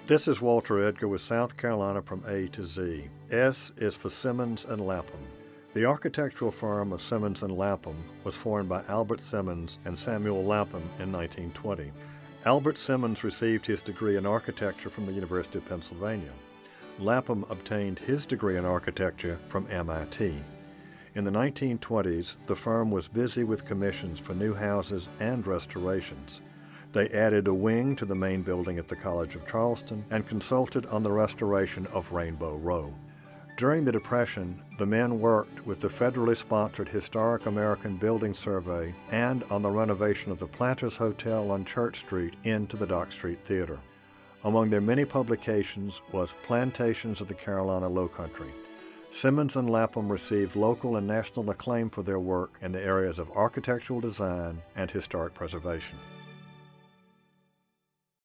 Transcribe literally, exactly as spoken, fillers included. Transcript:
This is Walter Edgar with South Carolina from A to Z. S is for Simmons and Lapham. The architectural firm of Simmons and Lapham was formed by Albert Simmons and Samuel Lapham in nineteen twenty. Albert Simmons received his degree in architecture from the University of Pennsylvania. Lapham obtained his degree in architecture from M I T. In the nineteen twenties, the firm was busy with commissions for new houses and restorations. They added a wing to the main building at the College of Charleston and consulted on the restoration of Rainbow Row. During the Depression, the men worked with the federally sponsored Historic American Building Survey and on the renovation of the Planters Hotel on Church Street into the Dock Street Theater. Among their many publications was Plantations of the Carolina Lowcountry. Simmons and Lapham received local and national acclaim for their work in the areas of architectural design and historic preservation.